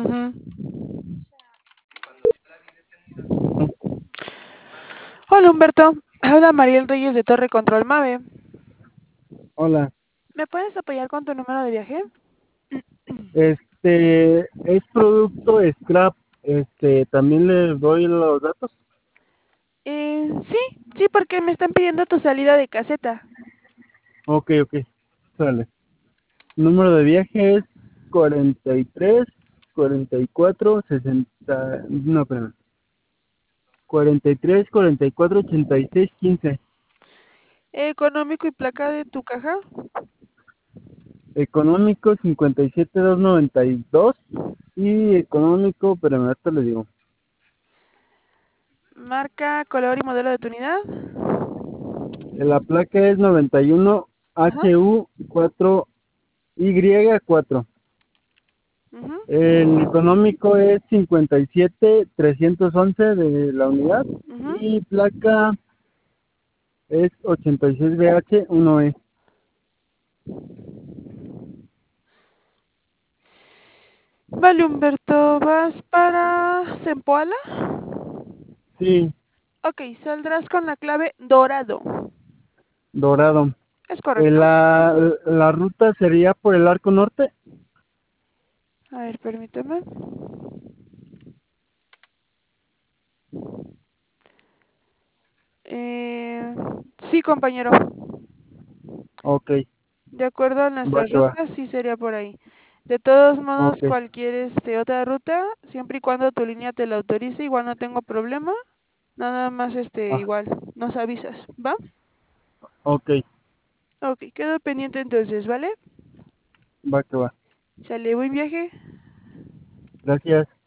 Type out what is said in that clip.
Ujú. Hola Humberto, habla Mariel Reyes de Torre Control Mave. Hola, ¿Me puedes apoyar con tu número de viaje? es producto scrap, también le doy los datos. Sí, sí, porque me están pidiendo tu salida de caseta. Ok, ok, sale. Número de viaje es 43, 44, 60, no, perdón, 43, 44, 86, 15. Económico y placa de tu caja. Económico 57,292 y económico, pero ahorita le digo. Marca, color y modelo de tu unidad. La placa es Ajá. 91HU4Y4. Ujú, El económico es 57,311 de la unidad ujú. y placa es 86BH1E. Vale, Humberto, ¿vas para Zempoala? Sí, Ok, saldrás con la clave dorado. dorado. ¿Es correcto? La ruta sería por el Arco Norte. A ver, permíteme. Eh, sí, compañero. Ok, De acuerdo a va nuestras que va. rutas, sí sería por ahí. De todos modos, Ok, cualquier otra ruta, siempre y cuando tu línea te la autorice, igual no tengo problema. Nada más ah, igual, nos avisas, ¿va? ok, Ok, quedo pendiente entonces, ¿vale? va que va. Sale, buen viaje. Gracias.